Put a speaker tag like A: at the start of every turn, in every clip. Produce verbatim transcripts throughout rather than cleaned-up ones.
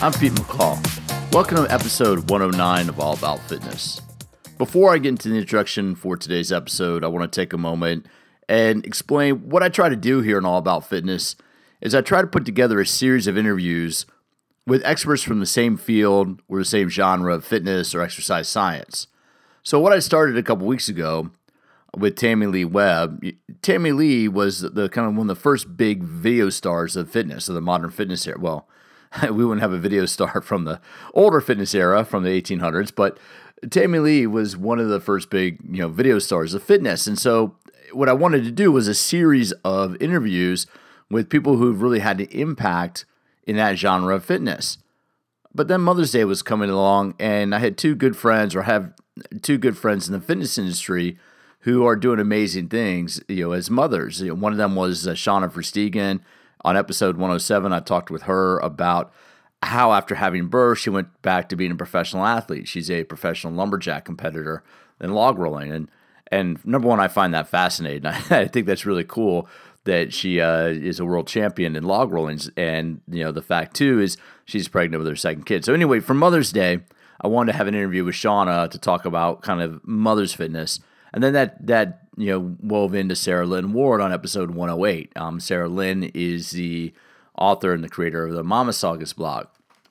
A: I'm Pete McCall. Welcome to episode one oh nine of All About Fitness. Before I get into the introduction for today's episode, I want to take a moment and explain what I try to do here in All About Fitness is I try to put together a series of interviews with experts from the same field or the same genre of fitness or exercise science. So what I started a couple weeks ago with Tammy Lee Webb, Tammy Lee was the kind of one of the first big video stars of fitness, of the modern fitness era. Well, we wouldn't have a video star from the older fitness era from the eighteen hundreds, but Tammy Lee was one of the first big, you know, video stars of fitness. And so what I wanted to do was a series of interviews with people who've really had an impact in that genre of fitness. But then Mother's Day was coming along, and I had two good friends, or have two good friends in the fitness industry who are doing amazing things, you know, as mothers. You know, one of them was uh, Shauna Verstegen. On episode one oh seven, I talked with her about how after having birth, she went back to being a professional athlete. She's a professional lumberjack competitor in log rolling. And and number one, I find that fascinating. I, I think that's really cool that she uh, is a world champion in log rollings. And, you know, the fact, too, is she's pregnant with her second kid. So anyway, for Mother's Day, I wanted to have an interview with Shauna to talk about kind of mother's fitness. And then that, that you know, wove into Sarah Lynn Ward on episode one oh eight. Um, Sarah Lynn is the author and the creator of the Mama Saugus blog.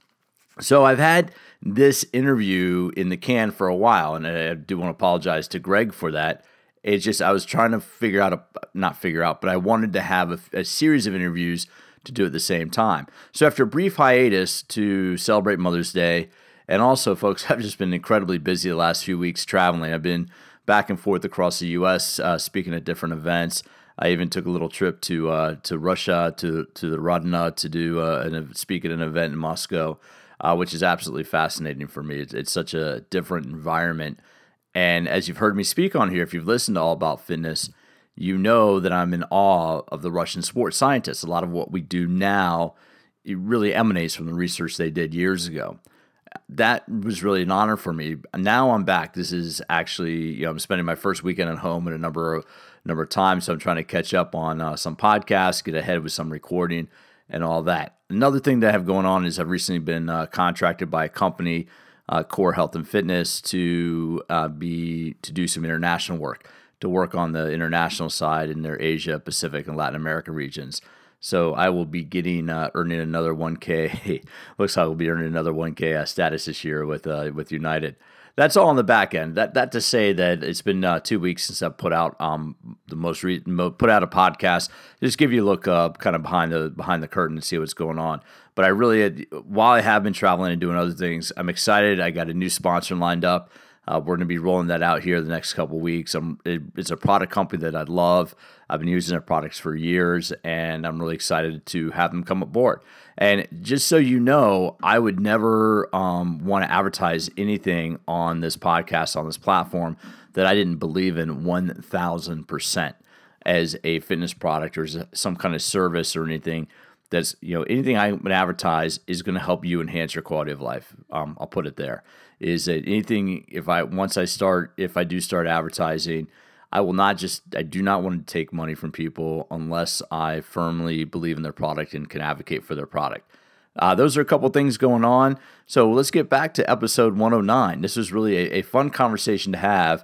A: So I've had this interview in the can for a while, and I do want to apologize to Greg for that. It's just I was trying to figure out, a, not figure out, but I wanted to have a, a series of interviews to do at the same time. So after a brief hiatus to celebrate Mother's Day, and also, folks, I've just been incredibly busy the last few weeks traveling. I've been back and forth across the U S uh, speaking at different events. I even took a little trip to uh, to Russia, to to the Rodna, to do uh, an, speak at an event in Moscow, uh, which is absolutely fascinating for me. It's, it's such a different environment. And as you've heard me speak on here, if you've listened to All About Fitness, you know that I'm in awe of the Russian sports scientists. A lot of what we do now, it really emanates from the research they did years ago. That was really an honor for me. Now I'm back. This is actually, you know, I'm spending my first weekend at home in a number of number of times, so I'm trying to catch up on uh, some podcasts, get ahead with some recording, and all that. Another thing that I have going on is I've recently been uh, contracted by a company, uh, Core Health and Fitness, to uh, be to do some international work, to work on the international side in their Asia, Pacific, and Latin America regions. So I will be getting uh, earning another one K. Looks like I'll be earning another one K uh, status this year with uh, with United. That's all on the back end. That that to say that it's been uh, two weeks since I've put out um the most re- put out a podcast. Just give you a look uh, kind of behind the behind the curtain and see what's going on. But I really, had, while I have been traveling and doing other things, I'm excited. I got a new sponsor lined up. Uh, we're going to be rolling that out here the next couple of weeks. I'm, it, it's a product company that I love. I've been using their products for years, and I'm really excited to have them come aboard. And just so you know, I would never um, want to advertise anything on this podcast, on this platform, that I didn't believe in one thousand percent as a fitness product or as some kind of service or anything. That's, you know, anything I would advertise is going to help you enhance your quality of life. Um, I'll put it there. Is that anything, if I, once I start, if I do start advertising, I will not just, I do not want to take money from people unless I firmly believe in their product and can advocate for their product. Uh, those are a couple things going on. So let's get back to episode one oh nine. This was really a, a fun conversation to have.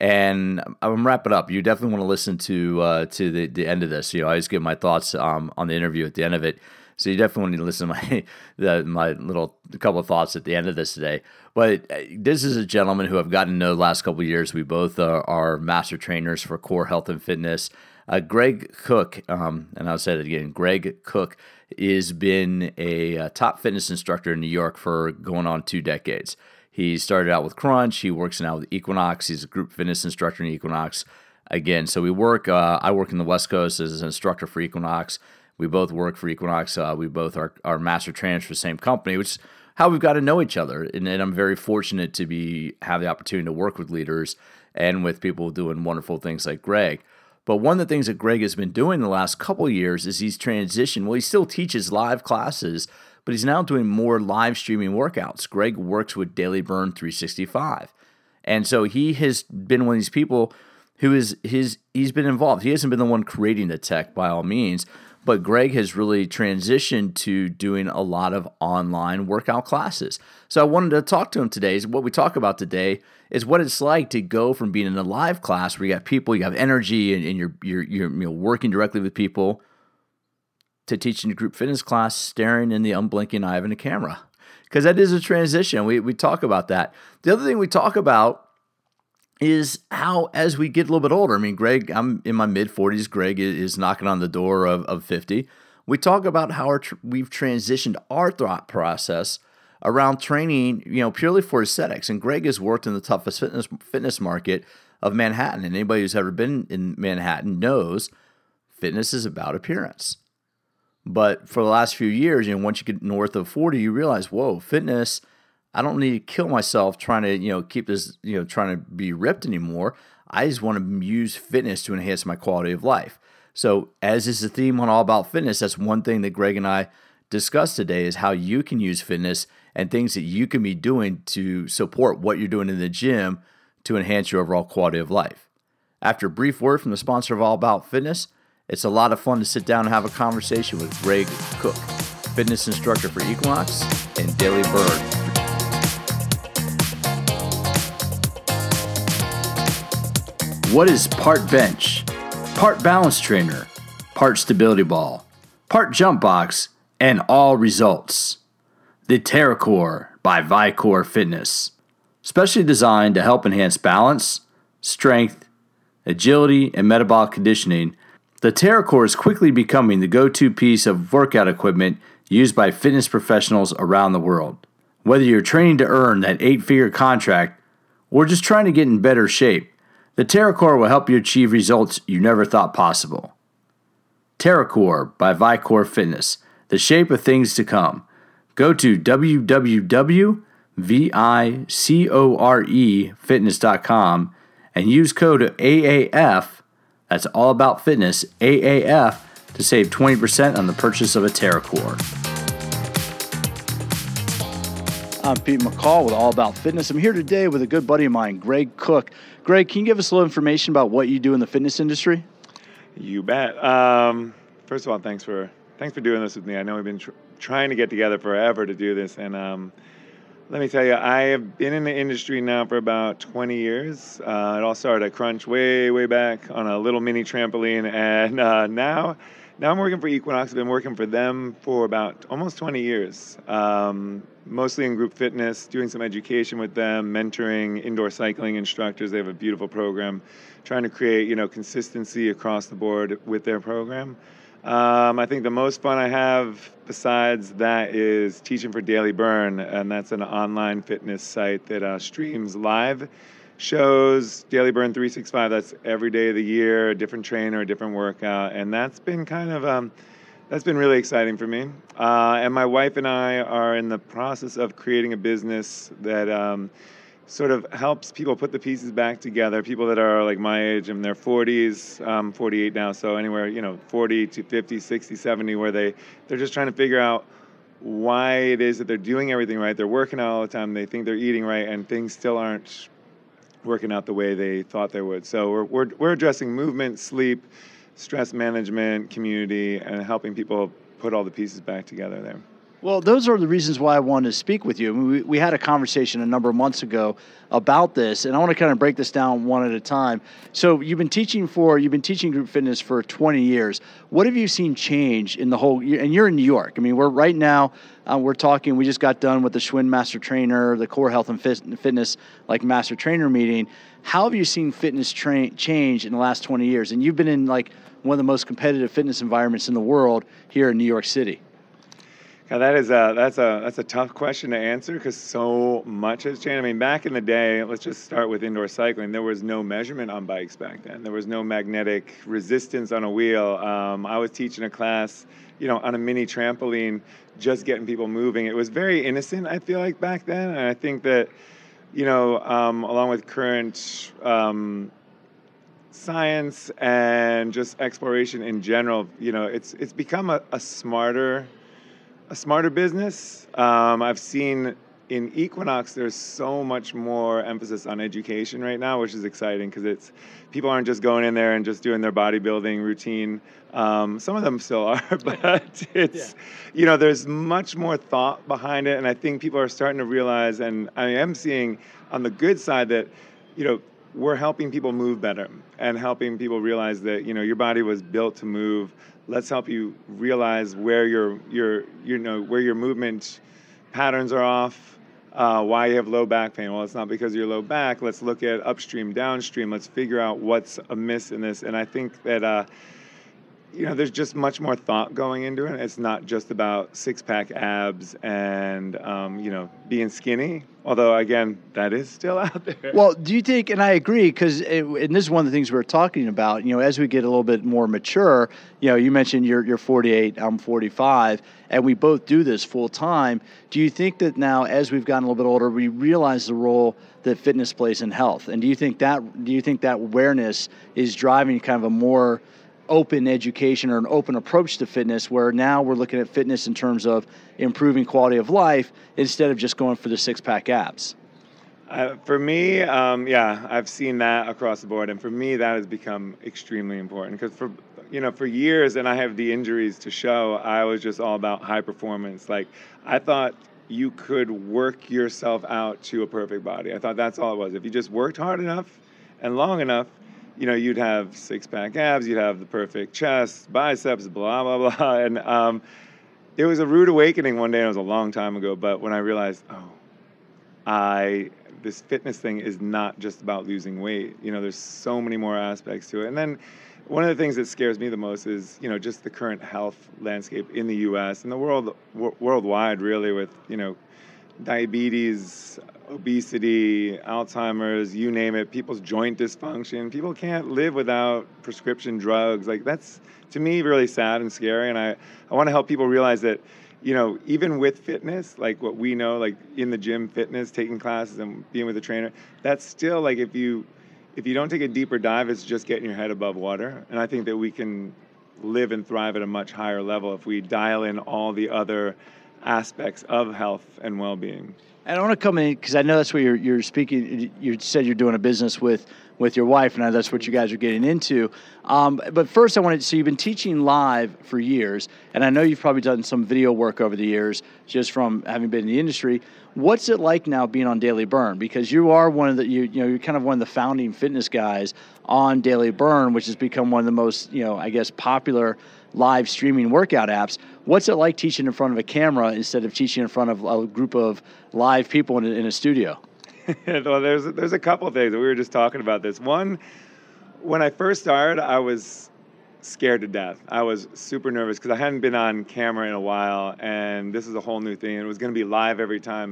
A: And I'm gonna wrap it up. You definitely want to listen to uh, to the, the end of this. You know, I always give my thoughts um, on the interview at the end of it. So you definitely need to listen to my the, my little couple of thoughts at the end of this today. But this is a gentleman who I've gotten to know the last couple of years. We both are, are master trainers for Core Health and Fitness. Uh, Greg Cook, um, and I'll say it again, Greg Cook has been a, a top fitness instructor in New York for going on two decades. He started out with Crunch. He works now with Equinox. He's a group fitness instructor in Equinox. Again, so we work, uh, I work in the West Coast as an instructor for Equinox. We both work for Equinox. Uh, we both are, are master trainers for the same company, which is how we've got to know each other. And, and I'm very fortunate to be have the opportunity to work with leaders and with people doing wonderful things like Greg. But one of the things that Greg has been doing the last couple of years is he's transitioned. Well, he still teaches live classes, but he's now doing more live streaming workouts. Greg works with Daily Burn three sixty-five. And so he has been one of these people who is his, he's been involved. He hasn't been the one creating the tech by all means, but Greg has really transitioned to doing a lot of online workout classes. So I wanted to talk to him today. What we talk about today is what it's like to go from being in a live class where you got people, you have energy, and, and you're, you're, you're you know, working directly with people, to teaching a group fitness class staring in the unblinking eye of a camera. Because that is a transition. We we talk about that. The other thing we talk about is how, as we get a little bit older, I mean, Greg, I'm in my mid-forties. Greg is knocking on the door of, of fifty. We talk about how our tr- we've transitioned our thought process around training, you know, purely for aesthetics. And Greg has worked in the toughest fitness fitness market of Manhattan. And anybody who's ever been in Manhattan knows fitness is about appearance. But for the last few years, you know, once you get north of forty, you realize, whoa, fitness, I don't need to kill myself trying to, you know, keep this, you know, trying to be ripped anymore. I just want to use fitness to enhance my quality of life. So as is the theme on All About Fitness, that's one thing that Greg and I discussed today is how you can use fitness and things that you can be doing to support what you're doing in the gym to enhance your overall quality of life. After a brief word from the sponsor of All About Fitness, it's a lot of fun to sit down and have a conversation with Greg Cook, fitness instructor for Equinox and Daily Bird. What is part bench, part balance trainer, part stability ball, part jump box, and all results? The TerraCore by Vicor Fitness. Specially designed to help enhance balance, strength, agility, and metabolic conditioning, the TerraCore is quickly becoming the go-to piece of workout equipment used by fitness professionals around the world. Whether you're training to earn that eight-figure contract or just trying to get in better shape, the TerraCore will help you achieve results you never thought possible. TerraCore by Vicor Fitness, the shape of things to come. Go to w w w dot vicore fitness dot com and use code A A F, that's All About Fitness, A A F, to save twenty percent on the purchase of a TerraCore. I'm Pete McCall with All About Fitness. I'm here today with a good buddy of mine, Greg Cook. Greg, can you give us a little information about what you do in the fitness industry?
B: You bet. Um, first of all, thanks for thanks for doing this with me. I know we've been tr- trying to get together forever to do this, and um, let me tell you, I have been in the industry now for about twenty years. Uh, it all started at Crunch way, way back on a little mini trampoline, and uh, now, now I'm working for Equinox. I've been working for them for about almost twenty years, um, mostly in group fitness, doing some education with them, mentoring indoor cycling instructors. They have a beautiful program, trying to create, you know, consistency across the board with their program. Um, I think the most fun I have besides that is teaching for Daily Burn, and that's an online fitness site that uh, streams live shows, Daily Burn three sixty-five. That's every day of the year, a different trainer, a different workout, and that's been kind of um, that's been really exciting for me. Uh, and my wife and I are in the process of creating a business that um, sort of helps people put the pieces back together, people that are like my age in their forties, I'm forty-eight now, so anywhere, you know, forty to fifty, sixty, seventy, where they, they're just trying to figure out why it is that they're doing everything right. They're working out all the time, they think they're eating right, and things still aren't working out the way they thought they would. So we're we're, we're addressing movement, sleep, stress management, community, and helping people put all the pieces back together there.
C: Well, those are the reasons why I wanted to speak with you. I mean, we, we had a conversation a number of months ago about this, and I want to kind of break this down one at a time. So you've been teaching for, you've been teaching group fitness for twenty years. What have you seen change in the whole, and you're in New York. I mean, we're right now, uh, we're talking, we just got done with the Schwinn Master Trainer, the Core Health and Fitness, like Master Trainer meeting. How have you seen fitness tra- change in the last twenty years? And you've been in like one of the most competitive fitness environments in the world here in New York City.
B: Now that is a that's a that's a tough question to answer because so much has changed. I mean, back in the day, let's just start with indoor cycling. There was no measurement on bikes back then. There was no magnetic resistance on a wheel. Um, I was teaching a class, you know, on a mini trampoline, just getting people moving. It was very innocent, I feel like, back then. And I think that, you know, um, along with current um, science and just exploration in general, you know, it's it's become a, a smarter. A smarter business. Um, I've seen in Equinox, there's so much more emphasis on education right now, which is exciting because it's people aren't just going in there and just doing their bodybuilding routine. Um, some of them still are, but it's, yeah. you know, there's much more thought behind it. And I think people are starting to realize, and I am seeing on the good side that, you know, we're helping people move better and helping people realize that, you know, your body was built to move. Let's help you realize where your, your, you know, where your movement patterns are off. Uh, why you have low back pain? Well, it's not because of your low back. Let's look at upstream, downstream. Let's figure out what's amiss in this. And I think that, uh, you know, there's just much more thought going into it. It's not just about six-pack abs and, um, you know, being skinny. Although, again, that is still out there.
C: Well, do you think, and I agree, because, and this is one of the things we were talking about, you know, as we get a little bit more mature, you know, you mentioned you're, you're forty-eight, I'm forty-five, and we both do this full time. Do you think that now, as we've gotten a little bit older, we realize the role that fitness plays in health? And do you think that, do you think that awareness is driving kind of a more open education or an open approach to fitness, where now we're looking at fitness in terms of improving quality of life instead of just going for the six-pack abs?
B: Uh, for me, um, yeah, I've seen that across the board, and for me, that has become extremely important because for you know for years, and I have the injuries to show, I was just all about high performance. Like I thought you could work yourself out to a perfect body. I thought that's all it was. If you just worked hard enough and long enough, you know, you'd have six-pack abs, you'd have the perfect chest, biceps, blah, blah, blah. And um, it was a rude awakening one day, and it was a long time ago, but when I realized, oh, I this fitness thing is not just about losing weight. You know, there's so many more aspects to it. And then one of the things that scares me the most is, you know, just the current health landscape in the U S and the world w- worldwide, really, with, you know, diabetes, obesity, Alzheimer's, you name it, people's joint dysfunction. People can't live without prescription drugs. Like that's, to me, really sad and scary. And I, I want to help people realize that, you know, even with fitness, like what we know, like in the gym fitness, taking classes and being with a trainer, that's still like if you, if you don't take a deeper dive, it's just getting your head above water. And I think that we can live and thrive at a much higher level if we dial in all the other aspects of health and well-being.
C: And I want to come in because I know that's what you're you're speaking. You said you're doing a business with with your wife, and that's what you guys are getting into. Um, but first, I wanted to. So you've been teaching live for years, and I know you've probably done some video work over the years, just from having been in the industry. What's it like now being on Daily Burn? Because you are one of the you you know you're kind of one of the founding fitness guys on Daily Burn, which has become one of the most you know I guess popular live streaming workout apps. What's it like teaching in front of a camera instead of teaching in front of a group of live people in a, in a studio?
B: Well, there's there's a couple of things that we were just talking about this. One, when I first started, I was scared to death. I was super nervous because I hadn't been on camera in a while, and this is a whole new thing. And it was going to be live every time.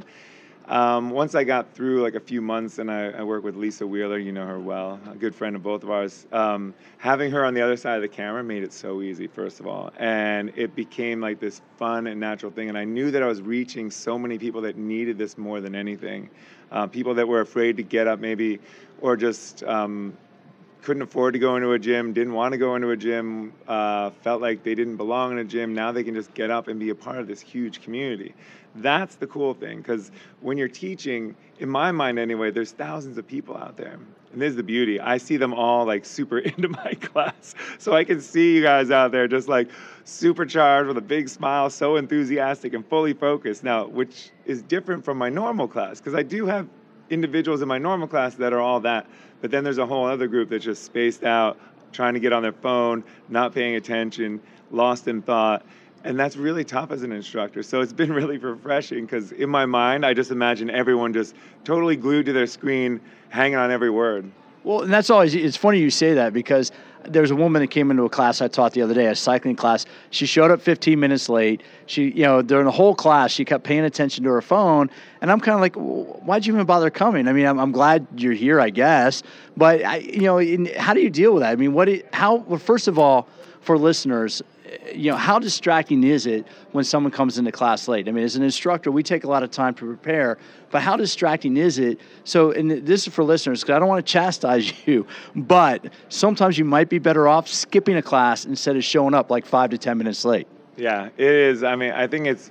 B: Um, once I got through like a few months, and I, I work with Lisa Wheeler, you know her well, a good friend of both of ours. Um, having her on the other side of the camera made it so easy, first of all, and it became like this fun and natural thing. And I knew that I was reaching so many people that needed this more than anything. Uh, people that were afraid to get up, maybe, or just um, couldn't afford to go into a gym, didn't want to go into a gym, uh, felt like they didn't belong in a gym. Now they can just get up and be a part of this huge community. That's the cool thing, because when you're teaching, in my mind anyway, there's thousands of people out there. And this is the beauty. I see them all like super into my class. So I can see you guys out there just like supercharged with a big smile, so enthusiastic and fully focused. Now, which is different from my normal class, because I do have individuals in my normal class that are all that. But then there's a whole other group that's just spaced out, trying to get on their phone, not paying attention, lost in thought. And that's really tough as an instructor. So it's been really refreshing because in my mind, I just imagine everyone just totally glued to their screen, hanging on every word.
C: Well, and that's always, it's funny you say that because there's a woman that came into a class I taught the other day, a cycling class. She showed up fifteen minutes late. She, you know, during the whole class, she kept paying attention to her phone. And I'm kind of like, well, why'd you even bother coming? I mean, I'm, I'm glad you're here, I guess. But, I, you know, in, how do you deal with that? I mean, what, it, how, well, first of all, for listeners, you know, how distracting is it when someone comes into class late? I mean, as an instructor, we take a lot of time to prepare, but how distracting is it? So, and this is for listeners, because I don't want to chastise you, but sometimes you might be better off skipping a class instead of showing up like five to ten minutes late.
B: Yeah, it is. I mean, I think it's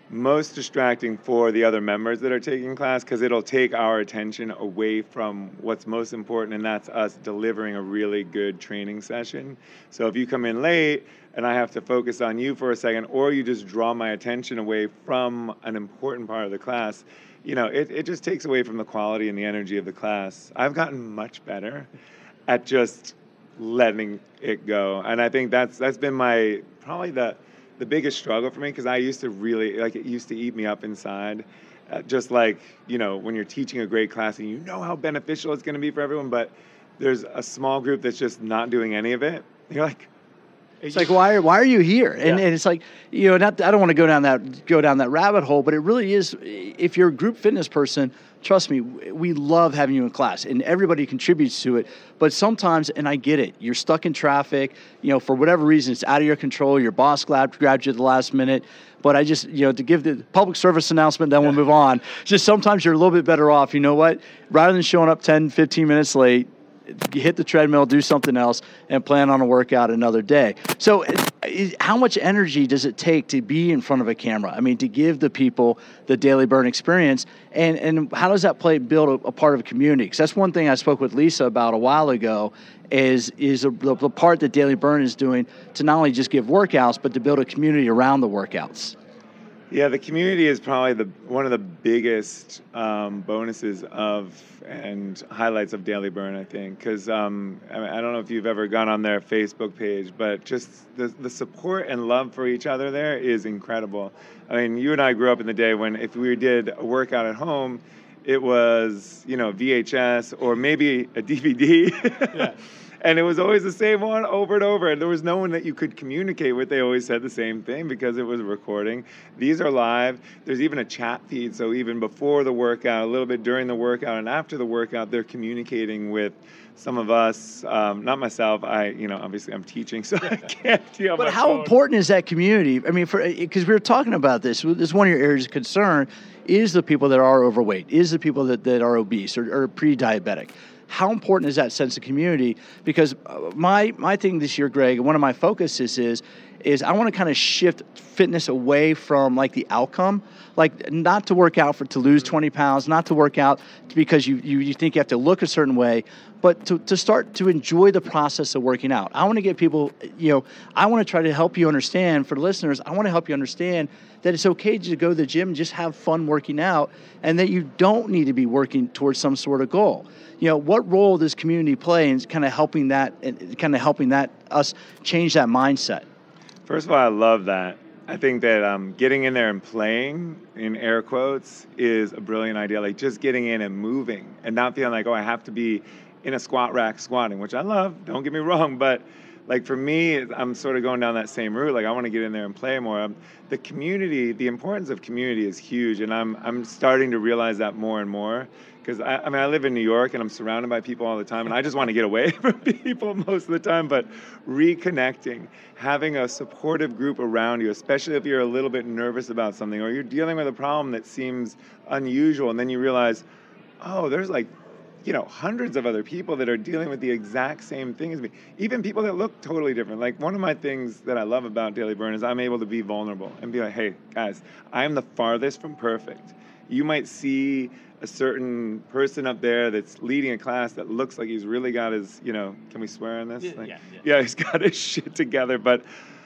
B: most distracting for the other members that are taking class, because it'll take our attention away from what's most important, and that's us delivering a really good training session. So if you come in late and I have to focus on you for a second, or you just draw my attention away from an important part of the class, you know, it, it just takes away from the quality and the energy of the class. I've gotten much better at just letting it go. And I think that's that's been my, probably the the biggest struggle for me, because I used to really, like, it used to eat me up inside. Uh, just like, you know, when you're teaching a great class and you know how beneficial it's going to be for everyone, but there's a small group that's just not doing any of it. You're like,
C: it's like, why are why are you here? And,
B: Yeah.
C: and it's like, you know, not I don't want to go down that go down that rabbit hole, but it really is. If you're a group fitness person, trust me, we love having you in class, and everybody contributes to it. But sometimes, and I get it, you're stuck in traffic. You know, for whatever grabbed, it's out of your control. Your boss grabbed, grabbed you at the last minute. But I just, you know, to give the public service announcement, then we'll move on. Just sometimes you're a little bit better off. You know what? Rather than showing up ten, fifteen minutes late, you hit the treadmill, do something else, and plan on a workout another day. So is, how much energy does it take to be in front of a camera? I mean, to give the people the Daily Burn experience, and, and how does that play build a, a part of a community? Because that's one thing I spoke with Lisa about a while ago, is is a, the, the part that Daily Burn is doing to not only just give workouts, but to build a community around the workouts.
B: Yeah, the community is probably the one of the biggest um, bonuses of and highlights of Daily Burn, I think, because um, I, mean, I don't know if you've ever gone on their Facebook page, but just the the support and love for each other there is incredible. I mean, you and I grew up in the day when if we did a workout at home, it was, you know, V H S or maybe a D V D. Yeah. And it was always the same one over and over. And there was no one that you could communicate with. They always said the same thing because it was a recording. These are live. There's even a chat feed. So even before the workout, a little bit during the workout, and after the workout, they're communicating with some of us. Um, not myself. I, you know, obviously I'm teaching, so I can't deal.
C: But how phone. important is that community? I mean, for because we were talking about this. This is one of your areas of concern. Is the people that are overweight? Is the people that, that are obese or, or pre-diabetic? How important is that sense of community? Because my my thing this year, Greg, and one of my focuses is, is I want to kind of shift fitness away from like the outcome, like not to work out for to lose twenty pounds, not to work out because you, you, you think you have to look a certain way, but to, to start to enjoy the process of working out. I want to get people, you know, I want to try to help you understand, for the listeners, I want to help you understand that it's okay to go to the gym and just have fun working out, and that you don't need to be working towards some sort of goal. You know, what role does community play in kind of helping that, and kind of helping that us change that mindset?
B: First of all, I love that. I think that um, getting in there and playing, in air quotes, is a brilliant idea. Like just getting in and moving and not feeling like, oh, I have to be in a squat rack squatting, which I love, don't get me wrong. But like for me, I'm sort of going down that same route. Like I want to get in there and play more. Um, the community, the importance of community is huge. And I'm I'm starting to realize that more and more. Because I, I mean, I live in New York and I'm surrounded by people all the time, and I just want to get away from people most of the time. But reconnecting, having a supportive group around you, especially if you're a little bit nervous about something or you're dealing with a problem that seems unusual, and then you realize, oh, there's like, you know, hundreds of other people that are dealing with the exact same thing as me. Even people that look totally different. Like one of my things that I love about Daily Burn is I'm able to be vulnerable and be like, hey, guys, I am the farthest from perfect. You might see a certain person up there that's leading a class that looks like he's really got his, you know, can we swear on this?
C: Yeah,
B: like,
C: yeah, yeah.
B: yeah, he's got his shit together. But,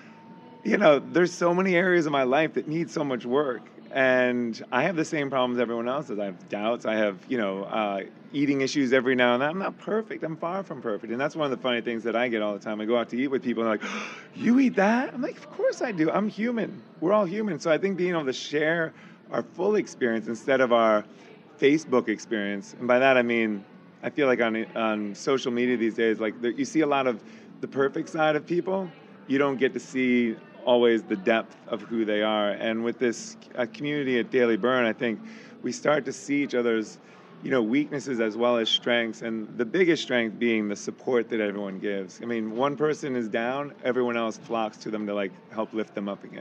B: you know, there's so many areas of my life that need so much work. And I have the same problems everyone else does. I have doubts. I have, you know, uh, eating issues every now and then. I'm not perfect. I'm far from perfect. And that's one of the funny things that I get all the time. I go out to eat with people and they're like, oh, you eat that? I'm like, of course I do. I'm human. We're all human. So I think being able to share our full experience instead of our Facebook experience. And by that, I mean, I feel like on on social media these days, like there, you see a lot of the perfect side of people. You don't get to see always the depth of who they are. And with this uh, community at Daily Burn, I think we start to see each other's, you know, weaknesses as well as strengths. And the biggest strength being the support that everyone gives. I mean, one person is down, everyone else flocks to them to like help lift them up again.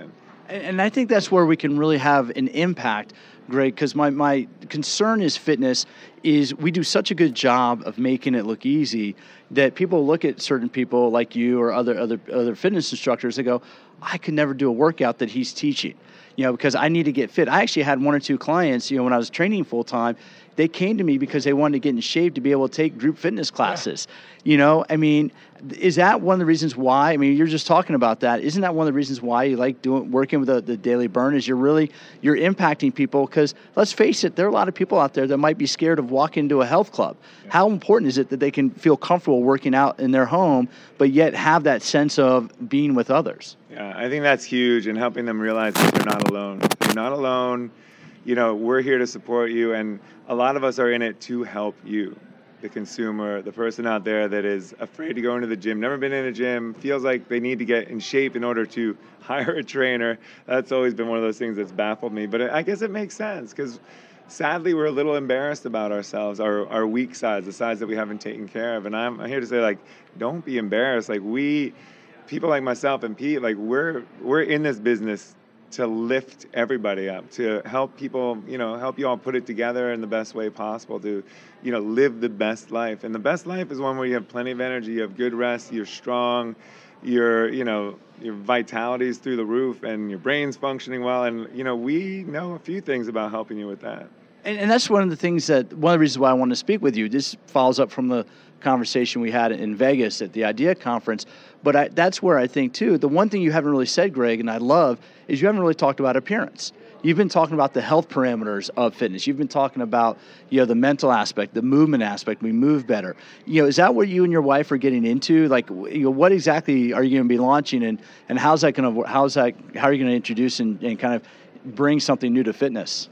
C: And, and I think that's where we can really have an impact, Greg, because my, my concern is fitness is we do such a good job of making it look easy that people look at certain people like you or other other other fitness instructors, they go, I could never do a workout that he's teaching, you know, because I need to get fit. I actually had one or two clients, you know, when I was training full time, they came to me because they wanted to get in shape to be able to take group fitness classes. Yeah. You know, I mean, is that one of the reasons why? I mean, you're just talking about that. Isn't that one of the reasons why you like doing working with the, the Daily Burn? Is you're really you're impacting people? Because let's face it, there are a lot of people out there that might be scared of walking into a health club. Yeah. How important is it that they can feel comfortable working out in their home, but yet have that sense of being with others?
B: Yeah, I think that's huge, and helping them realize that they're not alone. They're not alone. You know, we're here to support you, and a lot of us are in it to help you, the consumer, the person out there that is afraid to go into the gym, never been in a gym, feels like they need to get in shape in order to hire a trainer. That's always been one of those things that's baffled me. But I guess it makes sense because sadly we're a little embarrassed about ourselves, our, our weak sides, the sides that we haven't taken care of. And I'm here to say, like, don't be embarrassed. Like we, people like myself and Pete, like we're we're in this business to lift everybody up, to help people, you know, help you all put it together in the best way possible to, you know, live the best life. And the best life is one where you have plenty of energy, you have good rest, you're strong, your, you know, your vitality is through the roof and your brain's functioning well. And, you know, we know a few things about helping you with that.
C: And, and that's one of the things that, one of the reasons why I wanted to speak with you. This follows up from the conversation we had in Vegas at the IDEA conference. But I, that's where I think, too, the one thing you haven't really said, Greg, and I love, is you haven't really talked about appearance. You've been talking about the health parameters of fitness. You've been talking about, you know, the mental aspect, the movement aspect. We move better. You know, is that what you and your wife are getting into? Like, you know, what exactly are you going to be launching, and, and how's that going to, how's that, how are you going to introduce and, and kind of bring something new to fitness?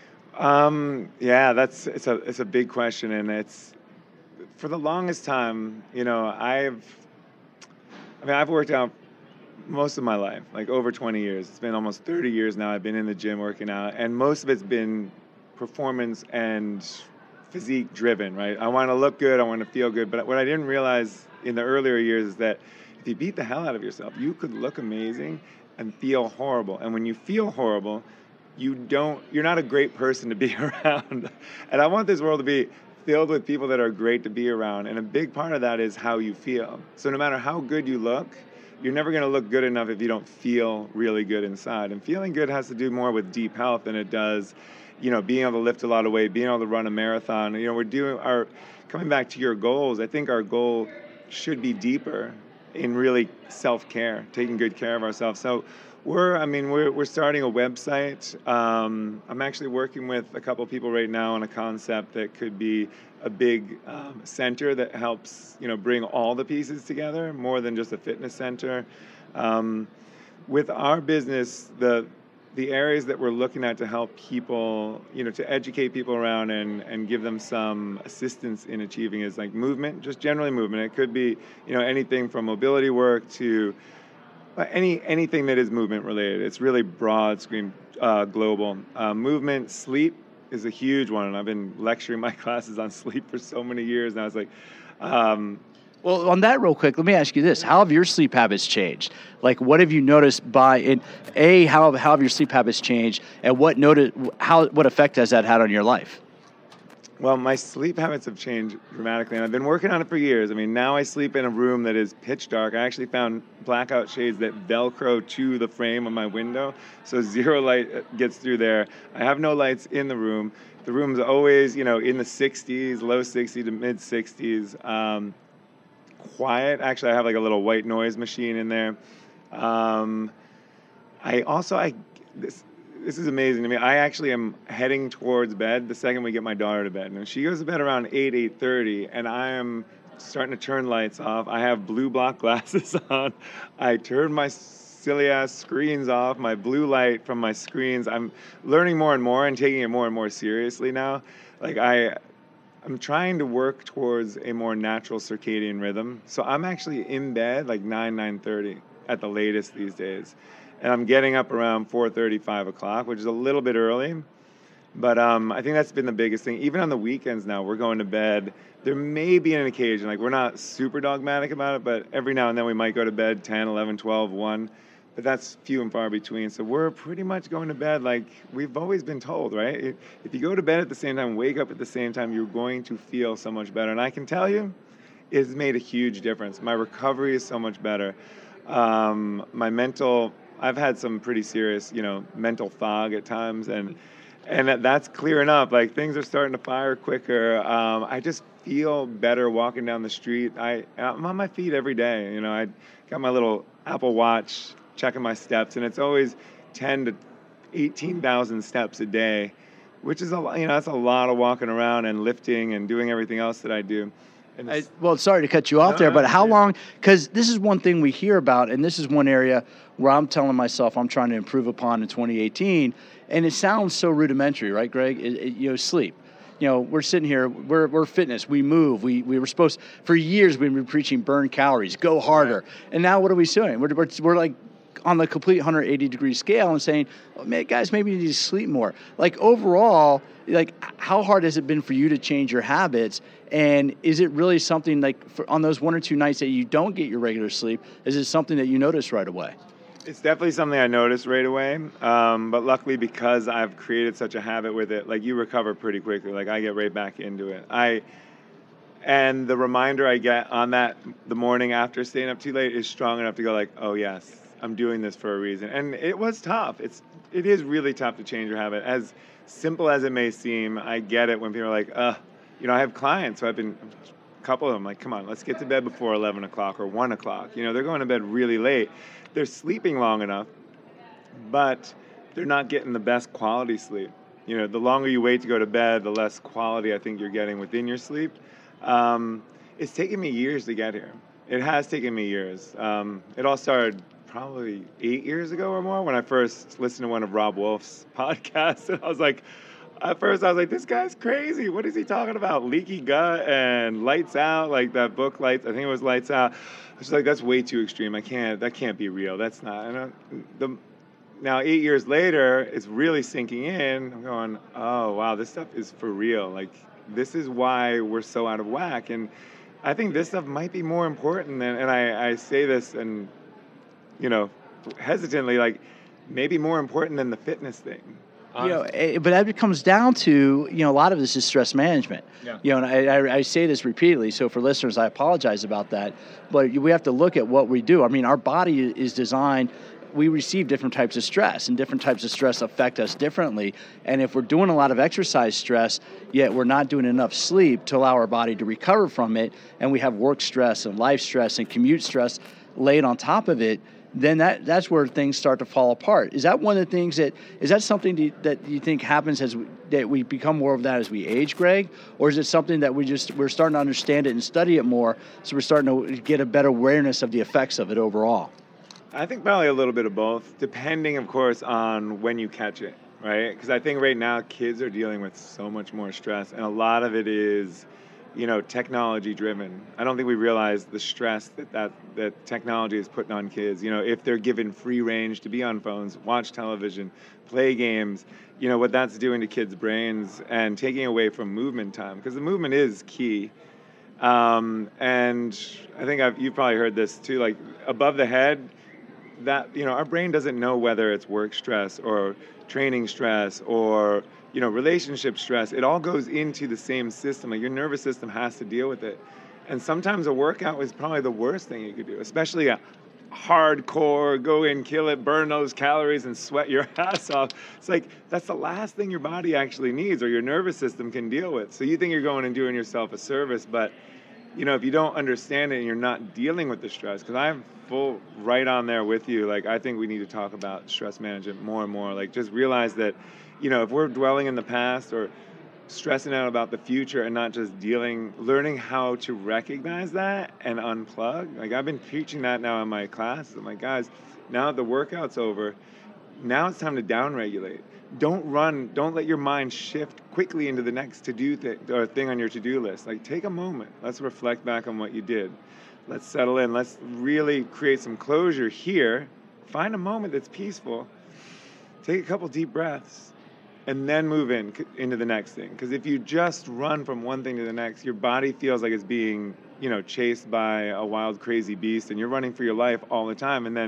B: Um, yeah, that's, it's a, it's a big question. And it's, for the longest time, you know, I've, I mean, I've worked out most of my life, like over twenty years. It's been almost thirty years now I've been in the gym working out, and most of it's been performance and physique driven, right? I want to look good, I want to feel good, but what I didn't realize in the earlier years is that if you beat the hell out of yourself, you could look amazing and feel horrible. And when you feel horrible, you don't, you're not a great person to be around. And I want this world to be filled with people that are great to be around. And a big part of that is how you feel. So no matter how good you look, you're never going to look good enough if you don't feel really good inside. And feeling good has to do more with deep health than it does, you know, being able to lift a lot of weight, being able to run a marathon. You know, we're doing our, coming back to your goals, I think our goal should be deeper in really self-care, taking good care of ourselves. So we're, I mean, we're we're starting a website. Um, I'm actually working with a couple people right now on a concept that could be a big um, center that helps, you know, bring all the pieces together, more than just a fitness center. Um, with our business, the the areas that we're looking at to help people, you know, to educate people around and, and give them some assistance in achieving is like movement, just generally movement. It could be, you know, anything from mobility work to any anything that is movement related. It's really broad, screen, uh, global. Uh, movement, sleep is a huge one, and I've been lecturing my classes on sleep for so many years now. It's like, um,
C: well, on that real quick, let me ask you this. How have your sleep habits changed? Like, what have you noticed by it? A, how, how have your sleep habits changed? And what noted, how, what effect has that had on your life?
B: Well, my sleep habits have changed dramatically, and I've been working on it for years. I mean, now I sleep in a room that is pitch dark. I actually found blackout shades that Velcro to the frame of my window, so zero light gets through there. I have no lights in the room. The room's always, you know, in the sixties, low sixties to mid sixties. Um, quiet. Actually, I have like a little white noise machine in there. Um, I also, I this. This is amazing to me. I actually am heading towards bed the second we get my daughter to bed. And she goes to bed around eight, eight thirty, and I am starting to turn lights off. I have blue block glasses on. I turn my silly ass screens off, my blue light from my screens. I'm learning more and more and taking it more and more seriously now. Like I, I'm trying to work towards a more natural circadian rhythm. So I'm actually in bed like nine, nine thirty at the latest these days. And I'm getting up around four thirty, five o'clock, which is a little bit early. But um, I think that's been the biggest thing. Even on the weekends now, we're going to bed. There may be an occasion, like we're not super dogmatic about it, but every now and then we might go to bed ten, eleven, twelve, one. but that's few and far between. So we're pretty much going to bed like we've always been told, right? If, if you go to bed at the same time, wake up at the same time, you're going to feel so much better. And I can tell you, it's made a huge difference. My recovery is so much better. Um, my mental, I've had some pretty serious, you know, mental fog at times, and and that, that's clearing up. Like things are starting to fire quicker. Um, I just feel better walking down the street. I, I'm on my feet every day. You know, I got my little Apple Watch checking my steps, and it's always ten to eighteen thousand steps a day, which is a lot. You know, that's a lot of walking around and lifting and doing everything else that I do. And
C: I, well, sorry to cut you off
B: No,
C: there,
B: no,
C: but how
B: yeah.
C: long? Because this is one thing we hear about, and this is one area where I'm telling myself I'm trying to improve upon in twenty eighteen, and it sounds so rudimentary, right, Greg? It, it, you know, sleep. You know, we're sitting here, we're we're fitness, we move, we we were supposed, for years we've been preaching burn calories, go harder, and now what are we doing? We're we're, we're like on the complete one hundred eighty degree scale and saying, oh, man, guys, maybe you need to sleep more. Like overall, like how hard has it been for you to change your habits? And is it really something like for, on those one or two nights that you don't get your regular sleep, is it something that you notice right away?
B: It's definitely something I noticed right away. Um, but luckily, because I've created such a habit with it, like you recover pretty quickly. Like I get right back into it. I and the reminder I get on that the morning after staying up too late is strong enough to go like, oh yes, I'm doing this for a reason. And it was tough. It's it is really tough to change your habit. As simple as it may seem, I get it when people are like, uh, you know, I have clients who I've been. A couple of them like, come on, let's get to bed before eleven o'clock or one o'clock. You know, they're going to bed really late. They're sleeping long enough, but they're not getting the best quality sleep. You know, the longer you wait to go to bed, the less quality I think you're getting within your sleep. Um, it's taken me years to get here. It has taken me years. Um, it all started probably eight years ago or more when I first listened to one of Rob Wolf's podcasts. And I was like, at first I was like, this guy's crazy. What is he talking about? Leaky gut and lights out, like that book, Lights, I think it was Lights Out. I was like, that's way too extreme. I can't, that can't be real. That's not, I don't, the, now eight years later, it's really sinking in. I'm going, oh, wow, this stuff is for real. Like, this is why we're so out of whack. And I think this stuff might be more important than, and I, I say this and, you know, hesitantly, like maybe more important than the fitness thing.
C: You know, it, but that comes down to, you know, a lot of this is stress management.
B: Yeah.
C: You know, and I, I, I say this repeatedly, so for listeners, I apologize about that. But we have to look at what we do. I mean, our body is designed, we receive different types of stress, and different types of stress affect us differently. And if we're doing a lot of exercise stress, yet we're not doing enough sleep to allow our body to recover from it, and we have work stress and life stress and commute stress laid on top of it, then that that's where things start to fall apart. Is that one of the things that, is that something to, that you think happens as we, that we become more of that as we age, Greg? Or is it something that we just, we're starting to understand it and study it more, so we're starting to get a better awareness of the effects of it overall?
B: I think probably a little bit of both, depending, of course, on when you catch it, right? Because I think right now kids are dealing with so much more stress, and a lot of it is, you know, technology driven. I don't think we realize the stress that, that that technology is putting on kids. You know, if they're given free range to be on phones, watch television, play games, you know, what that's doing to kids' brains and taking away from movement time, because the movement is key. Um, and I think I've, you've probably heard this too, like above the head, that, you know, our brain doesn't know whether it's work stress or training stress or, you know, relationship stress. It all goes into the same system. Like your nervous system has to deal with it. And sometimes a workout is probably the worst thing you could do, especially a hardcore, go in, kill it, burn those calories and sweat your ass off. It's like, that's the last thing your body actually needs or your nervous system can deal with. So you think you're going and doing yourself a service, but, you know, if you don't understand it and you're not dealing with the stress, because I'm full right on there with you. Like, I think we need to talk about stress management more and more. Like, just realize that, you know, if we're dwelling in the past or stressing out about the future and not just dealing, learning how to recognize that and unplug. Like, I've been preaching that now in my classes. I'm like, guys, now that the workout's over, now it's time to downregulate. Don't run, don't let your mind shift quickly into the next to-do thing or thing on your to-do list. Like, take a moment. Let's reflect back on what you did. Let's settle in. Let's really create some closure here. Find a moment that's peaceful. Take a couple deep breaths. And then move in into the next thing. Because if you just run from one thing to the next, your body feels like it's being, you know, chased by a wild, crazy beast, and you're running for your life all the time. And then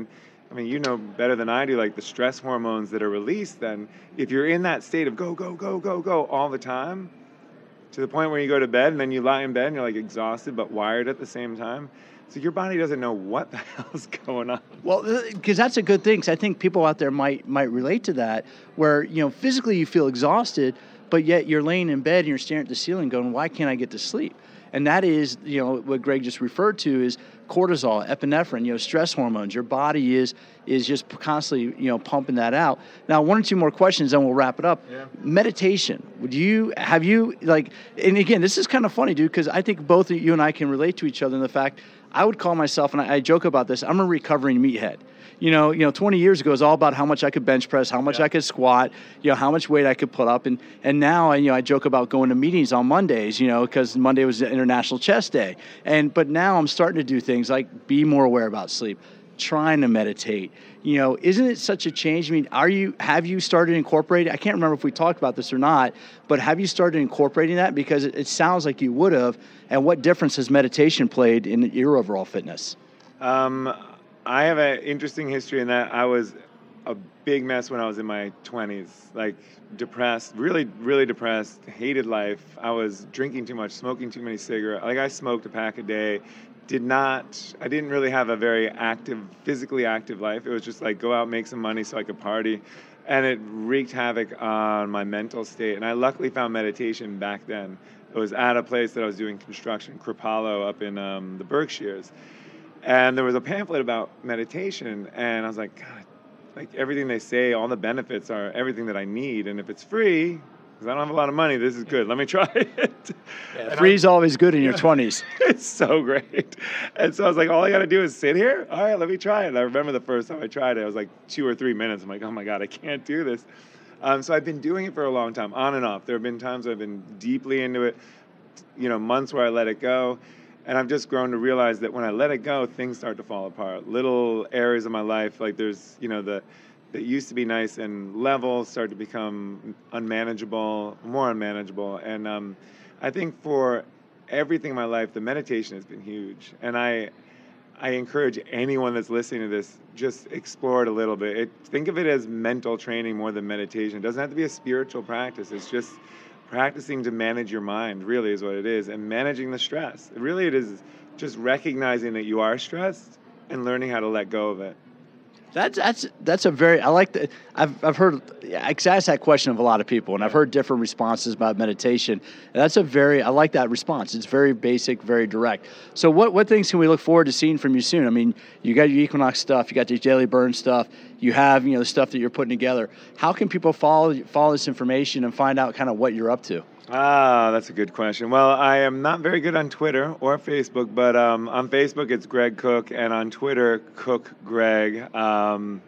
B: I mean, you know better than I do, like the stress hormones that are released then, if you're in that state of go, go, go, go, go all the time, to the point where you go to bed and then you lie in bed and you're like exhausted but wired at the same time. So your body doesn't know what the hell's going on.
C: Well, because that's a good thing. Because I think people out there might might relate to that, where you know physically you feel exhausted, but yet you're laying in bed and you're staring at the ceiling, going, "Why can't I get to sleep?" And that is, you know, what Greg just referred to is cortisol, epinephrine, you know, stress hormones. Your body is is just constantly, you know, pumping that out. Now, one or two more questions, then we'll wrap it up. Yeah. Meditation. Would you have you like? And again, this is kind of funny, dude, because I think both you and I can relate to each other in the fact I would call myself, and I, I joke about this, I'm a recovering meathead. You know, you know, twenty years ago, it was all about how much I could bench press, how much yeah. I could squat, you know, how much weight I could put up. And, and now, you know, I joke about going to meetings on Mondays, you know, because Monday was International Chest Day. And, but now I'm starting to do things like be more aware about sleep, trying to meditate. You know, isn't it such a change? I mean, are you, have you started incorporating, I can't remember if we talked about this or not, but have you started incorporating that? Because it, it sounds like you would have. And what difference has meditation played in your overall fitness?
B: Um, I have an interesting history in that I was a big mess when I was in my twenties, like depressed, really, really depressed, hated life. I was drinking too much, smoking too many cigarettes. Like I smoked a pack a day, did not, I didn't really have a very active, physically active life. It was just like go out, make some money so I could party. And it wreaked havoc on my mental state. And I luckily found meditation back then. It was at a place that I was doing construction, Kripalu up in um, the Berkshires. And there was a pamphlet about meditation, and I was like, God, like everything they say, all the benefits are everything that I need. And if it's free, because I don't have a lot of money, this is good. Let me try it.
C: Yeah, free is always good in your twenties.
B: It's so great. And so I was like, all I got to do is sit here? All right, let me try it. And I remember the first time I tried it, it was like two or three minutes. I'm like, oh my God, I can't do this. Um, so I've been doing it for a long time, on and off. There have been times I've been deeply into it, you know, months where I let it go. And I've just grown to realize that when I let it go, things start to fall apart. Little areas of my life, like there's, you know, the that used to be nice and level start to become unmanageable, more unmanageable. And um, I think for everything in my life, the meditation has been huge. And I I encourage anyone that's listening to this, just explore it a little bit. It, think of it as mental training more than meditation. It doesn't have to be a spiritual practice. It's just practicing to manage your mind, really is what it is, and managing the stress. Really, it is just recognizing that you are stressed and learning how to let go of it.
C: That's that's that's a very I like that. I've I've heard I asked that question of a lot of people, and I've heard different responses about meditation. And that's a very I like that response. It's very basic, very direct. So what what things can we look forward to seeing from you soon? I mean, you got your Equinox stuff, you got your Daily Burn stuff, you have you know the stuff that you're putting together. How can people follow follow this information and find out kind of what you're up to?
B: Ah, that's a good question. Well, I am not very good on Twitter or Facebook, but um, on Facebook it's Greg Cook, and on Twitter, Cook Greg. Um,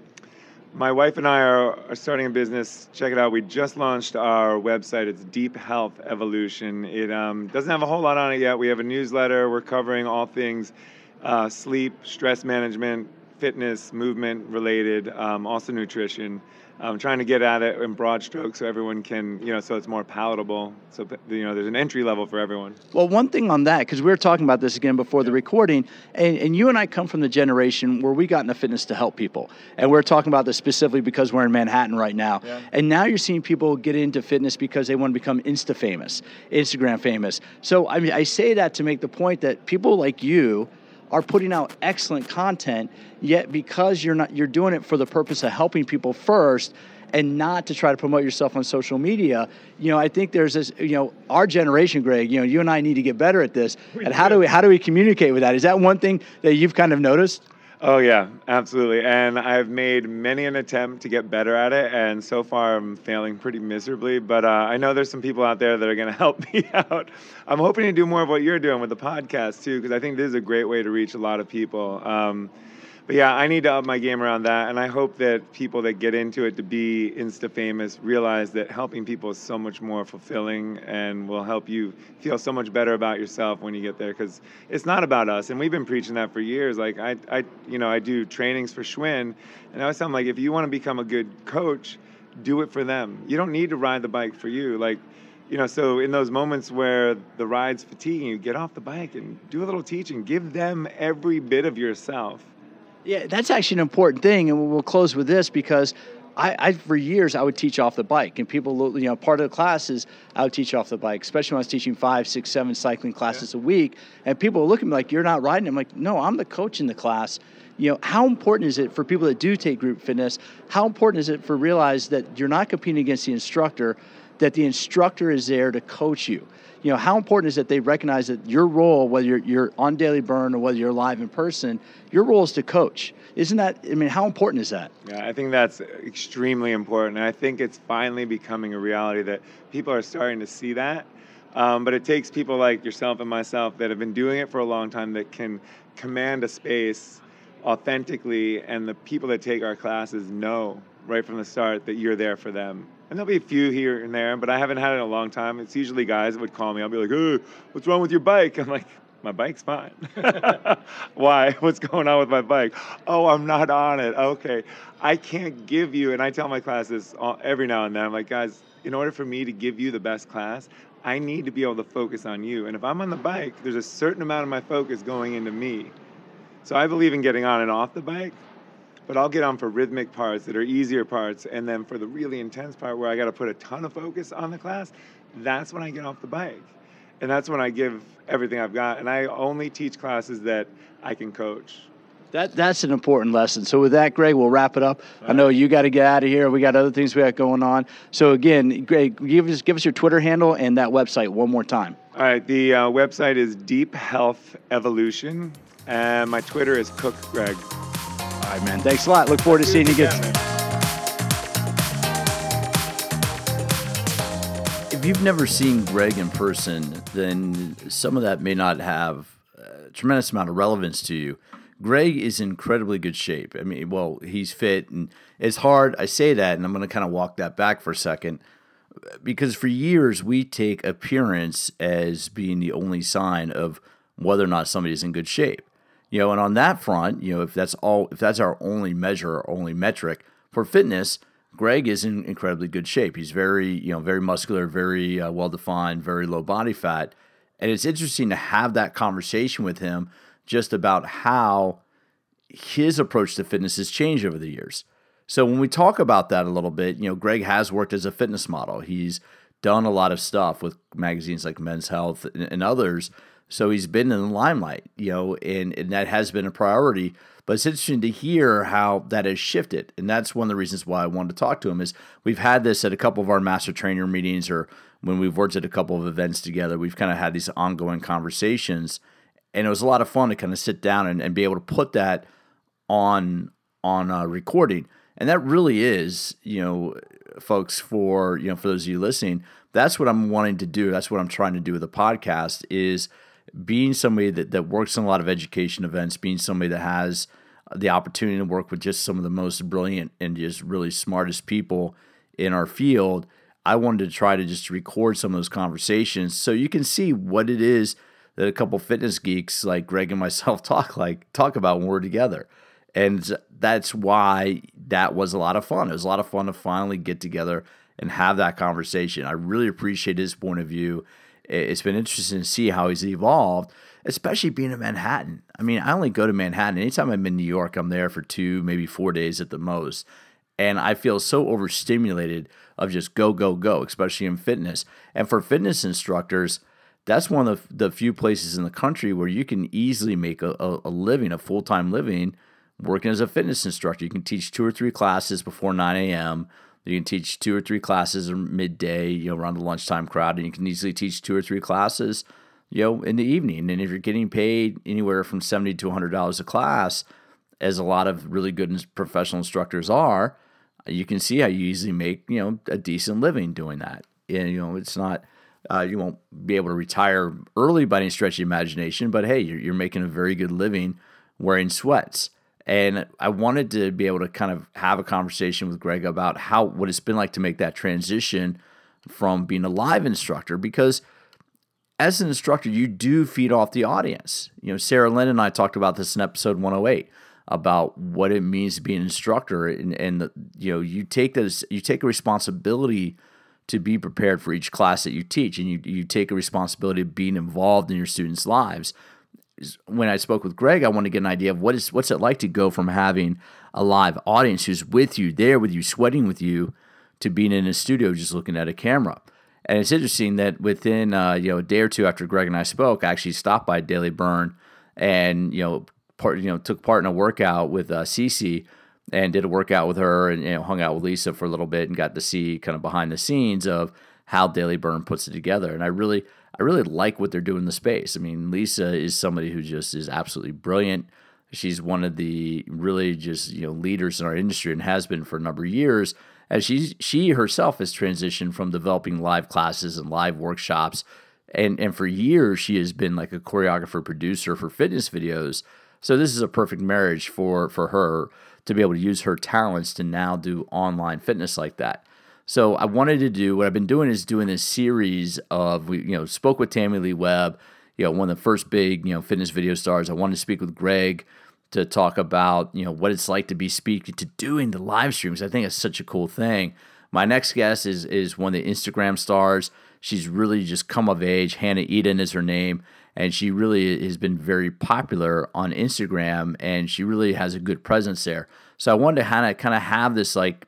B: my wife and I are, are starting a business. Check it out. We just launched our website. It's Deep Health Evolution. It um, doesn't have a whole lot on it yet. We have a newsletter. We're covering all things uh, sleep, stress management, fitness, movement related, um, also nutrition. I'm trying to get at it in broad strokes so everyone can, you know, so it's more palatable. So, you know, there's an entry level for everyone.
C: Well, one thing on that, because we were talking about this again before the recording, and, and you and I come from the generation where we got into fitness to help people. And we're talking about this specifically because we're in Manhattan right now. Yeah. And now you're seeing people get into fitness because they want to become Insta famous, Instagram famous. So, I mean, I say that to make the point that people like you are putting out excellent content, yet because you're not, you're doing it for the purpose of helping people first and not to try to promote yourself on social media. You know, I think there's this, you know, our generation, Greg, you know, you and I need to get better at this. We and how do we, how do we communicate with that? Is that one thing that you've kind of noticed?
B: Oh, yeah, absolutely. And I've made many an attempt to get better at it, and so far I'm failing pretty miserably. But uh, I know there's some people out there that are going to help me out. I'm hoping to do more of what you're doing with the podcast, too, because I think this is a great way to reach a lot of people. Um, but, yeah, I need to up my game around that, and I hope that people that get into it to be Insta-famous realize that helping people is so much more fulfilling and will help you feel so much better about yourself when you get there, because it's not about us, and we've been preaching that for years. Like, I, I, you know, I do trainings for Schwinn, and I always tell them, like, if you want to become a good coach, do it for them. You don't need to ride the bike for you. Like, you know, so in those moments where the ride's fatiguing you, get off the bike and do a little teaching. Give them every bit of yourself.
C: Yeah, that's actually an important thing, and we'll close with this because I, I for years I would teach off the bike, and people, you know, part of the classes I would teach off the bike, especially when I was teaching five, six, seven cycling classes yeah. a week, and people would look at me like, "You're not riding." I'm like, "No, I'm the coach in the class." You know, how important is it for people that do take group fitness? How important is it for realize that you're not competing against the instructor, that the instructor is there to coach you? You know, how important is it they recognize that your role, whether you're, you're on Daily Burn or whether you're live in person, your role is to coach. Isn't that, I mean, how important is that?
B: Yeah, I think that's extremely important. And I think it's finally becoming a reality that people are starting to see that. Um, but it takes people like yourself and myself that have been doing it for a long time that can command a space authentically, and the people that take our classes know right from the start that you're there for them. And there'll be a few here and there, but I haven't had it in a long time. It's usually guys that would call me. I'll be like, "Hey, what's wrong with your bike?" I'm like, "My bike's fine." "Why? What's going on with my bike?" "Oh, I'm not on it." "Okay." I can't give you, and I tell my classes every now and then, I'm like, "Guys, in order for me to give you the best class, I need to be able to focus on you. And if I'm on the bike, there's a certain amount of my focus going into me. So I believe in getting on and off the bike, but I'll get on for rhythmic parts that are easier parts, and then for the really intense part where I got to put a ton of focus on the class, that's when I get off the bike. And that's when I give everything I've got, and I only teach classes that I can coach.
C: That That's an important lesson. So with that, Greg, we'll wrap it up. All I know right. you got to get out of here. We got other things we got going on. So again, Greg, give us, give us your Twitter handle and that website one more time.
B: All right, the uh, website is Deep Health Evolution, and my Twitter is Cook Greg.
C: All right, man. Thanks a lot. Look forward to seeing you again.
A: If you've never seen Greg in person, then some of that may not have a tremendous amount of relevance to you. Greg is in incredibly good shape. I mean, well, he's fit, and it's hard. I say that, and I'm going to kind of walk that back for a second, because for years we take appearance as being the only sign of whether or not somebody's in good shape. You know, and on that front, you know, if that's all, if that's our only measure, our only metric for fitness, Greg is in incredibly good shape. He's very, you know, very muscular, very uh, well-defined, very low body fat, and it's interesting to have that conversation with him just about how his approach to fitness has changed over the years. So when we talk about that a little bit, you know, Greg has worked as a fitness model. He's done a lot of stuff with magazines like Men's Health and, and others. So he's been in the limelight, you know, and, and that has been a priority. But it's interesting to hear how that has shifted. And that's one of the reasons why I wanted to talk to him is we've had this at a couple of our master trainer meetings, or when we've worked at a couple of events together, we've kind of had these ongoing conversations. And it was a lot of fun to kind of sit down and, and be able to put that on on uh, recording. And that really is, you know, folks, for, you know, for those of you listening, that's what I'm wanting to do. That's what I'm trying to do with the podcast, is being somebody that, that works in a lot of education events, being somebody that has the opportunity to work with just some of the most brilliant and just really smartest people in our field. I wanted to try to just record some of those conversations so you can see what it is that a couple fitness geeks like Greg and myself talk like talk about when we're together. And that's why that was a lot of fun. It was a lot of fun to finally get together and have that conversation. I really appreciate his point of view. It's been interesting to see how he's evolved, especially being in Manhattan. I mean, I only go to Manhattan. Anytime I'm in New York, I'm there for two, maybe four days at the most. And I feel so overstimulated of just go, go, go, especially in fitness. And for fitness instructors, that's one of the, the few places in the country where you can easily make a, a, a living, a full-time living, working as a fitness instructor. You can teach two or three classes before nine a.m., you can teach two or three classes midday, you know, around the lunchtime crowd, and you can easily teach two or three classes, you know, in the evening. And if you're getting paid anywhere from seventy to one hundred dollars a class, as a lot of really good professional instructors are, you can see how you easily make, you know, a decent living doing that. And, you know, it's not, uh, you won't be able to retire early by any stretch of the imagination, but hey, you're, you're making a very good living wearing sweats. And I wanted to be able to kind of have a conversation with Greg about how what it's been like to make that transition from being a live instructor, because as an instructor, you do feed off the audience. You know, Sarah Lynn and I talked about this in episode one oh eight about what it means to be an instructor, and, and the, you know, you take this, you take a responsibility to be prepared for each class that you teach, and you you take a responsibility of being involved in your students' lives. when I spoke with Greg, I wanted to get an idea of what is what's it like to go from having a live audience who's with you, there with you, sweating with you, to being in a studio just looking at a camera. And it's interesting that within uh, you know a day or two after Greg and I spoke, I actually stopped by Daily Burn and you know part you know took part in a workout with uh, Cece and did a workout with her and you know hung out with Lisa for a little bit and got to see kind of behind the scenes of how Daily Burn puts it together. And I really I really like what they're doing in the space. I mean, Lisa is somebody who just is absolutely brilliant. She's one of the really just you know leaders in our industry and has been for a number of years. As she she herself has transitioned from developing live classes and live workshops, and and for years she has been like a choreographer producer for fitness videos. So this is a perfect marriage for for her to be able to use her talents to now do online fitness like that. So I wanted to do what I've been doing is doing this series of we you know spoke with Tammy Lee Webb, you know one of the first big you know fitness video stars. I wanted to speak with Greg to talk about, you know, what it's like to be speaking, to doing the live streams. I think it's such a cool thing. My next guest is is one of the Instagram stars. She's really just come of age. Hannah Eden is her name, and she really has been very popular on Instagram, and she really has a good presence there. So I wanted to kind of kind of have this like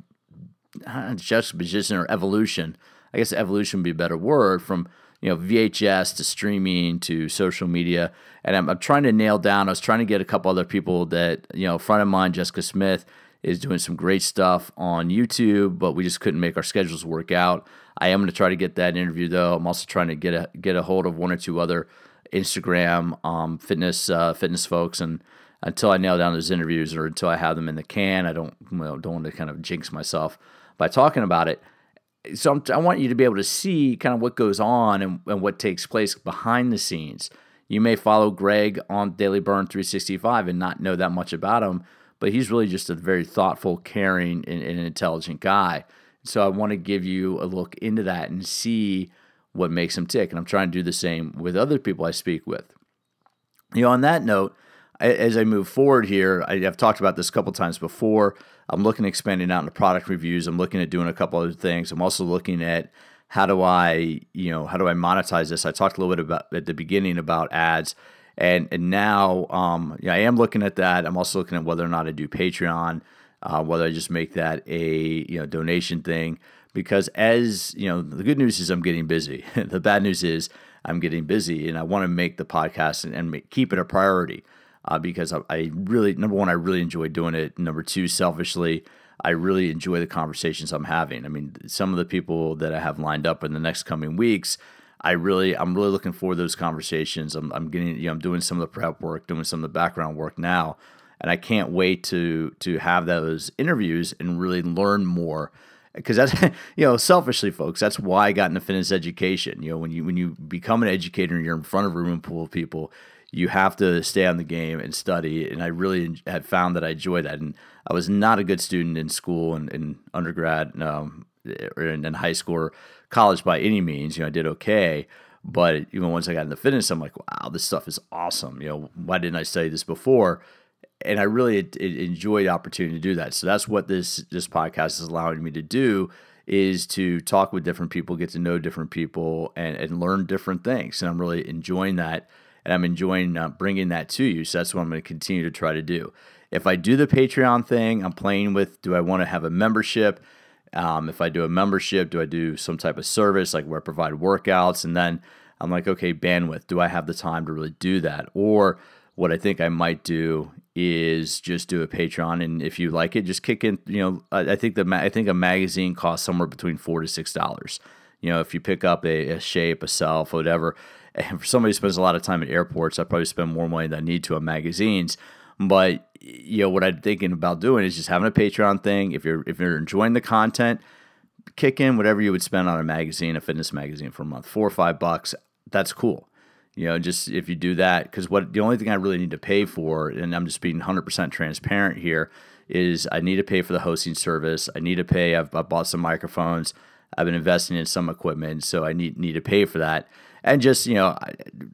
A: uh, juxtaposition or evolution. I guess evolution would be a better word, from you know, V H S to streaming to social media. And I'm, I'm trying to nail down, I was trying to get a couple other people that, you know, a friend of mine, Jessica Smith, is doing some great stuff on YouTube, but we just couldn't make our schedules work out. I am going to try to get that interview, though. I'm also trying to get a get a hold of one or two other Instagram um, fitness uh, fitness folks. And until I nail down those interviews or until I have them in the can, I don't, you know, don't want to kind of jinx myself by talking about it. So I'm, I want you to be able to see kind of what goes on and, and what takes place behind the scenes. You may follow Greg on Daily Burn three sixty-five and not know that much about him, but he's really just a very thoughtful, caring, and, and intelligent guy. So I want to give you a look into that and see what makes him tick. And I'm trying to do the same with other people I speak with. You know, on that note, as I move forward here, I've talked about this a couple times before. I'm looking at expanding out into product reviews. I'm looking at doing a couple other things. I'm also looking at how do I, you know, how do I monetize this? I talked a little bit about at the beginning about ads, and and now, um, yeah, I am looking at that. I'm also looking at whether or not I do Patreon, uh, whether I just make that a you know donation thing. Because as you know, the good news is I'm getting busy. The bad news is I'm getting busy, and I want to make the podcast and, and make, keep it a priority. Uh, because I, I really, number one, I really enjoy doing it. Number two, selfishly, I really enjoy the conversations I'm having. I mean, some of the people that I have lined up in the next coming weeks, I really, I'm really looking forward to those conversations. I'm, I'm getting, you know, I'm doing some of the prep work, doing some of the background work now, and I can't wait to to have those interviews and really learn more. Because that's, you know, selfishly, folks, that's why I got into fitness education. You know, when you when you become an educator and you're in front of a room full of people, you have to stay on the game and study, and I really had found that I enjoy that. And I was not a good student in school and in undergrad, um, or in, in high school or college by any means. You know, I did okay, but even once I got into fitness, I'm like, wow, this stuff is awesome. You know, why didn't I study this before? And I really it, it enjoyed the opportunity to do that. So that's what this this podcast is allowing me to do, is to talk with different people, get to know different people, and, and learn different things. And I'm really enjoying that. And I'm enjoying uh, bringing that to you. So that's what I'm going to continue to try to do. If I do the Patreon thing, I'm playing with, do I want to have a membership? Um, if I do a membership, do I do some type of service, like where I provide workouts? And then I'm like, okay, bandwidth, do I have the time to really do that? Or what I think I might do is just do a Patreon. And if you like it, just kick in, you know, I, I think the ma- I think a magazine costs somewhere between four to six dollars. You know, if you pick up a, a Shape, a Self, whatever. And for somebody who spends a lot of time at airports, I probably spend more money than I need to on magazines. But you know what I'm thinking about doing is just having a Patreon thing. If you're if you're enjoying the content, kick in whatever you would spend on a magazine, a fitness magazine for a month, four or five bucks. That's cool. You know, just if you do that, because what the only thing I really need to pay for, and I'm just being one hundred percent transparent here, is I need to pay for the hosting service. I need to pay. I've, I've bought some microphones. I've been investing in some equipment, so I need need to pay for that. And just, you know,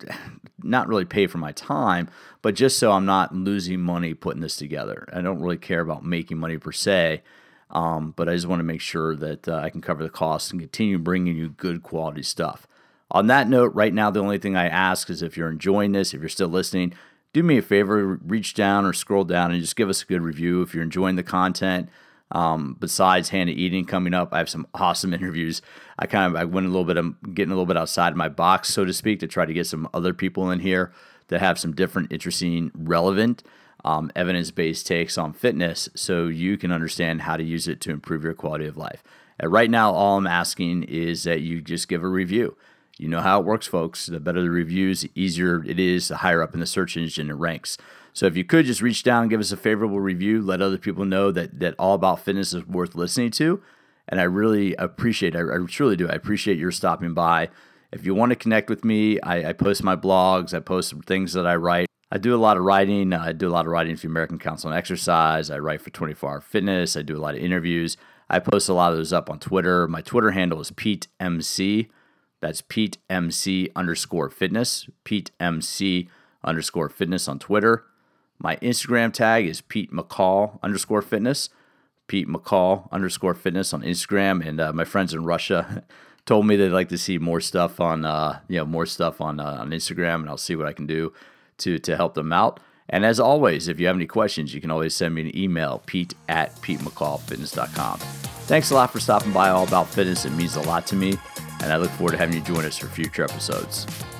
A: not really pay for my time, but just so I'm not losing money putting this together. I don't really care about making money per se, um, but I just want to make sure that uh, I can cover the costs and continue bringing you good quality stuff. On that note, right now, the only thing I ask is if you're enjoying this, if you're still listening, do me a favor, reach down or scroll down and just give us a good review if you're enjoying the content. Um, besides Hannah Eating coming up, I have some awesome interviews. I kind of I went a little bit, I'm getting a little bit outside my box, so to speak, to try to get some other people in here that have some different, interesting, relevant, um, evidence-based takes on fitness so you can understand how to use it to improve your quality of life. And right now, all I'm asking is that you just give a review. You know how it works, folks. The better the reviews, the easier it is, the higher up in the search engine it ranks. So if you could just reach down and give us a favorable review, let other people know that that All About Fitness is worth listening to. And I really appreciate it. I, I truly do. I appreciate your stopping by. If you want to connect with me, I, I post my blogs. I post some things that I write. I do a lot of writing. I do a lot of writing for the American Council on Exercise. I write for twenty-four hour Fitness. I do a lot of interviews. I post a lot of those up on Twitter. My Twitter handle is Pete M C. That's Pete M C underscore fitness. Pete M C underscore fitness on Twitter. My Instagram tag is Pete McCall underscore fitness. Pete McCall underscore fitness on Instagram. And uh, my friends in Russia told me they'd like to see more stuff on, uh, you know, more stuff on uh, on Instagram, and I'll see what I can do to to help them out. And as always, if you have any questions, you can always send me an email, Pete at Pete McCall Fitness dot com. Thanks a lot for stopping by All About Fitness. It means a lot to me, and I look forward to having you join us for future episodes.